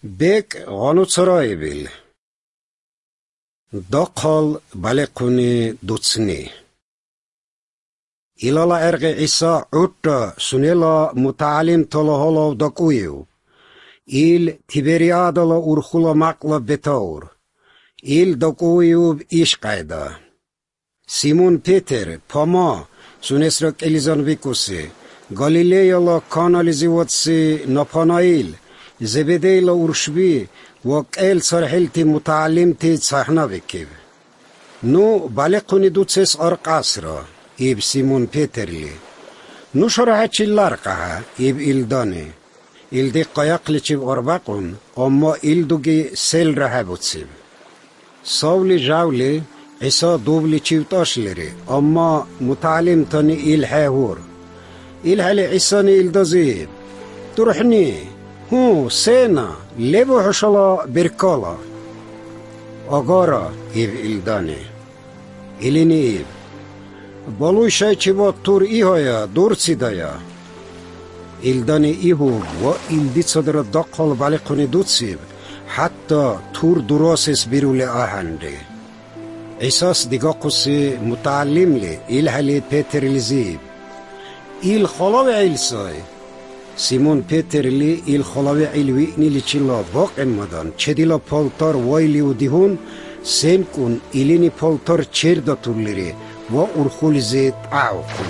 بك غانوتسرايبل دقل بالقوني دوتسني إلالا إرغي عيسى عطا سنيلا متعلم طلهالا دقويو إل تبريادلا أرخولا مقلا بتاور إل دقويو إشقايدا سيمون بيتر پاما سونسرك إليزان بيكوسي غاليليالا كاناليزيواتسي نابانايل زبديلا أرشبي وكيل صرحلتي متعلمتي صحنا بكيب نو بالقوني دوتسيس أرقاسرا إب سيمون بيترلي نو شرحتش اللارقها إب إلداني إلدي قياقلتشيب أرباقون أما إلدوغي سيل رهابوتسيب صولي جاولي عيسى دوبلي تشيوتاشلري أما متعلم تاني إلحاهور إلحالي عيساني إلدازيب تروحني هو سينا لبو حشلا بركالا أغارا إب إلداني إليني إب بالوي شاي چبا تور إيهايا دور سيدايا إلداني إيهو و إلدي صدر دقال بالقوني دوتسيب حتى تور دراسس بيرولي آهندي إساس دقاقوسي متعلم لي إلحالي بيتر لزيب إل خلاوي عيلساي سيمون بيتر لي إل خلاوي عيلويني لچلا باق امدان چديلا پالتار وايلي وديهون سين كون إليني پالتار چردا توليري و أرخول زيت عاوكم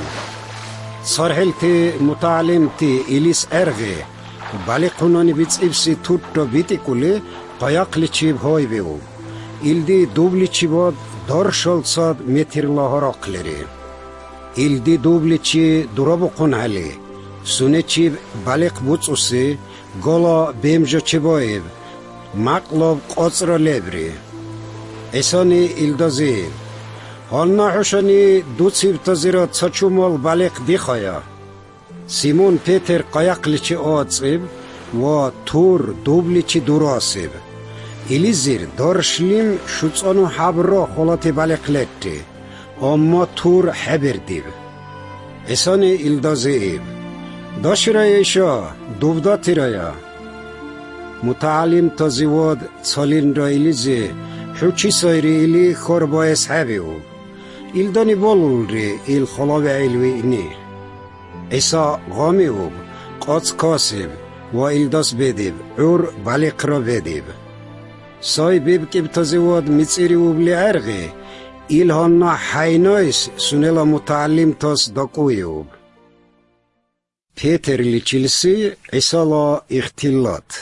صارحلتي متعلمتي إليس أرغي بالي قناني بيتس إبسي توتا بيتي كولي قياقلي چيب هاي بيو إلدي دوبلي چيباد دارشال صاد متر لاهراقلري إلدي دوبلي چي درابو قنهالي سوني چيب باليق بوتسوسي غالا بيمجا چيبايب مقلاب قاصرا لبري إساني إلدازيب هالنا حشاني دوتسيب تزيرا تساچومال باليق ديخايا سيمون بيتر قياقلي چي آتسيب و تور دوبلي چي دراسيب إليزير دارشليم شوتسانو حبرا خلاتي بالقلتي أما تور حبر ديب إساني إلدازيب داشرايا إيشا دوبداتي رايا متعلم تزيواد صالين را إليزي حوچي سايري إلي خوربا إسحابيو إلداني بالول ري إل خلاوي علوي إسا غاميوب قاц كاسب و إلداس بديب عور بالق را بديب ساي بيبكب تزيواد ميتسيريوب لعرغي إلهانا حينايس سنلا متعلم تاس داقويوب بيتر لچلسي عسالا اختلاط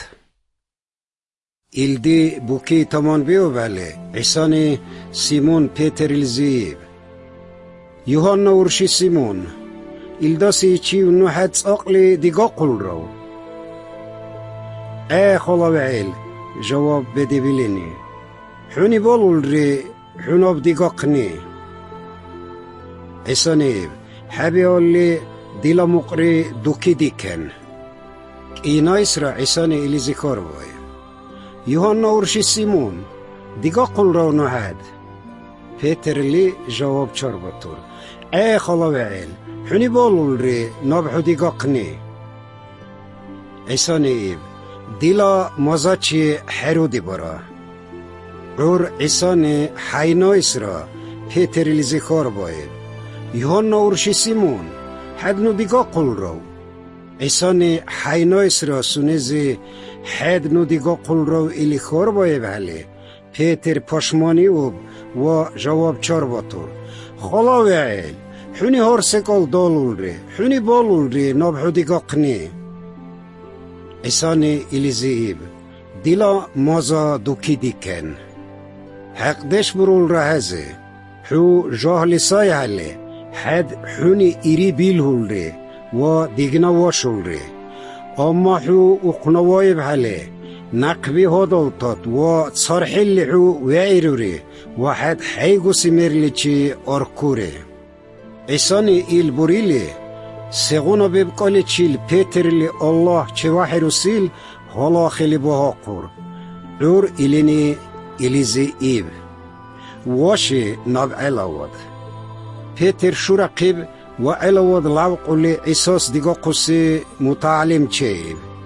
إلدي بوكي تمان بيو بالي عساني سيمون بيتر الزيب يوهانا ورشي سيمون إلداسي چيو نوحد أقلي ديقاقل رو خلاوعيل جواب بدي بليني حوني بالول ري حنوب ديقاقني عسانيب حبي اللي ديلا مقري دوكي ديكن إينايسرا عساني إليزي كارواي يوهانا ورشي سيمون ديقاقل رو نوحد بيتر اللي جواب چاربطور خلاوعيل حوني بالول ري نابحو ديقاقني عسانيب ديلا مازاچي حرو دي برا عور عساني حينايسرا بيتر اللي زيخار بايب يوهانا ورشي سيمون حدنو ديقاقل رو عساني حينايسرا سونيزي حدنو ديقاقل رو إلي خار بايب هالي بيتر پاشمانيوب و جواب چارباتور خلاوي عيل حوني هارسكال دالول ري حوني بالول ري نابحو ديقاقني عساني إليزيب ديلا مازا دوكي ديكن حقدش برول رهزي حو جاهلي ساي هالي حد حوني إري بيلهول ري و ديگنا واشول ري أما حو اقنوايب هالي نقبي هادالتات و تصارحي حو وعيرو ري و حد حيقو سميرلي چي أركوري عساني إل بوريلي سيغونا بيبقالي چيل بيتر اللي الله چه واحد رسيل هلا خيلي بهاقور عور إليني إليزي إيب واشي ناب علاواد بيتر شو رقيب و علاواد لاوق اللي عساس ديقاقوسي متعلم چيب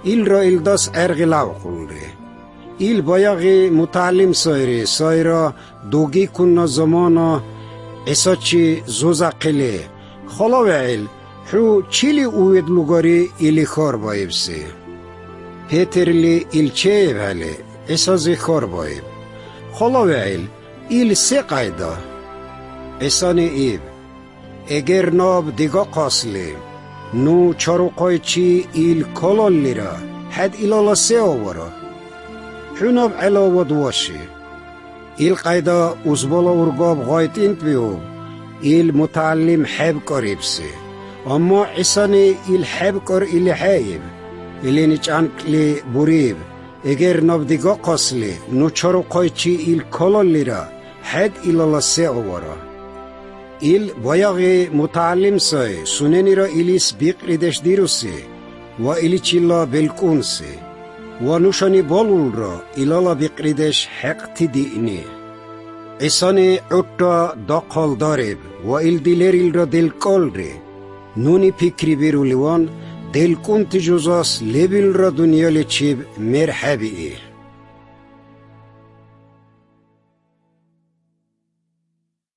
إل را إل داس أرغلاو قلري إل بايغي متعلم سايرا دوغي كنا زمانا إساتشي زوزاقلي خلاوعيل حو چيلي اويد لغاري إلي خار بايبسي بيترلي إل چيب هالي إسازي خار بايب خلاوعيل إل سي قايدا إساني إيب اگر ناب دیگا قاسلی نو چاروقای چی ایل کلال لیرا حد ایلالا سه آورا حناب علاوه دواشی ایل قیدا ازبالا ارگاب غایت انت بیو ایل متعلم حب قریب سی اما عیسانی ایل حب قر ایل حیب ایلی نیچانک لی بوریب اگر ناب دیگا قاسلی نو چاروقای چی ایل کلال لیرا حد ایلالا سه آورا إل بايغي متعلم ساي سنيني را إليس بيقردش ديروسي وإلي چلا بلكونسي ونوشاني بالول را إلالا بيقردش حق تديني إساني عطا داقال دارب وإل دلير را دلقال ري نوني پكري بيرو لوان دلكون تجوزاس لبل را دنيا لچيب مرحبي